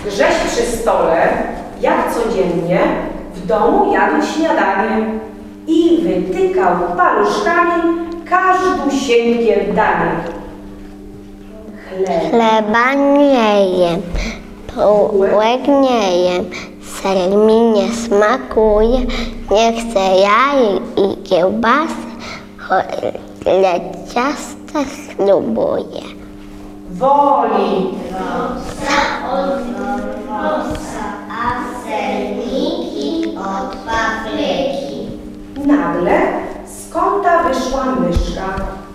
Grześ przy stole, jak codziennie, w domu jadł śniadanie i wytykał paluszkami każdusieńkie danie. Chleba nie jem, bułek nie jem, ser mi nie smakuje, nie chcę jaj i kiełbasy, lecz ciasta spróbuję. Woli Rosa od nosa, a serniki od papryki. nagle z kąta wyszła myszka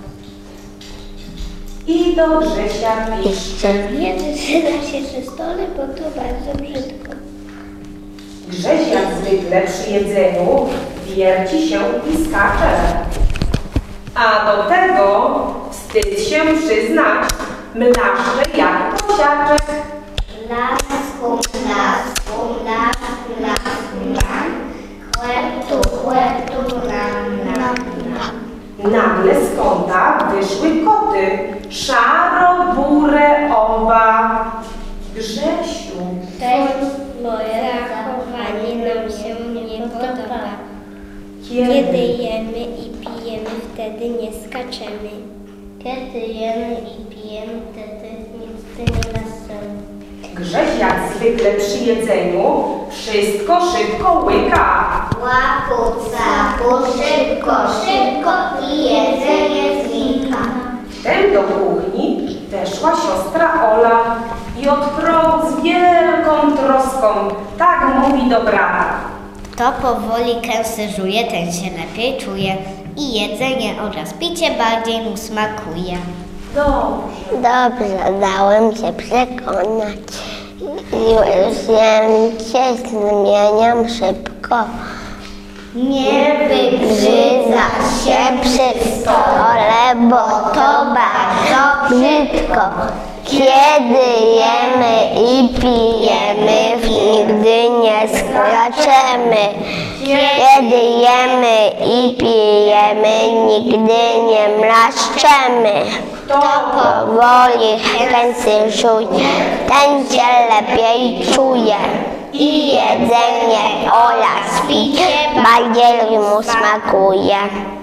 i do Grzesia piszcze. Nie trzyma się przy stole, bo to bardzo brzydko. Grześ jak zwykle przy jedzeniu wierci się i skacze. A do tego wstyd się przyznać, mlaszcze jak prosiaczek. Lasku, lasku, lasku, lasku, lam. Chłeptu, nam. Nagle z kąta wyszły koty, szaro-bure oba. Grzesiu, Moje zachowanie nam się nie podoba. kiedy jemy i pijemy, wtedy nie skaczemy. Kiedy jemy i pijemy, wtedy nic nie lasemy. Grześ jak zwykle przy jedzeniu wszystko szybko łyka. Łapu, capu, szybko, szybko i jedzenie znika. Wtem do kuchni weszła siostra Ola i od progu z wielką troską tak mówi do brata. Kto powoli kęsy żuje, ten się lepiej czuje i jedzenie oraz picie bardziej mu smakuje. Dobrze, dałem się przekonać. Już się zmieniam szybko. Nie wybrzydza się przy stole, bo to bardzo brzydko. Kiedy jemy i pijemy, nigdy nie skaczemy. Kiedy jemy i pijemy, nigdy nie mlaszczemy. Kto powoli chęcy żuje, ten się lepiej czuje. I jedzenie oraz picie bardziej mu smakuje.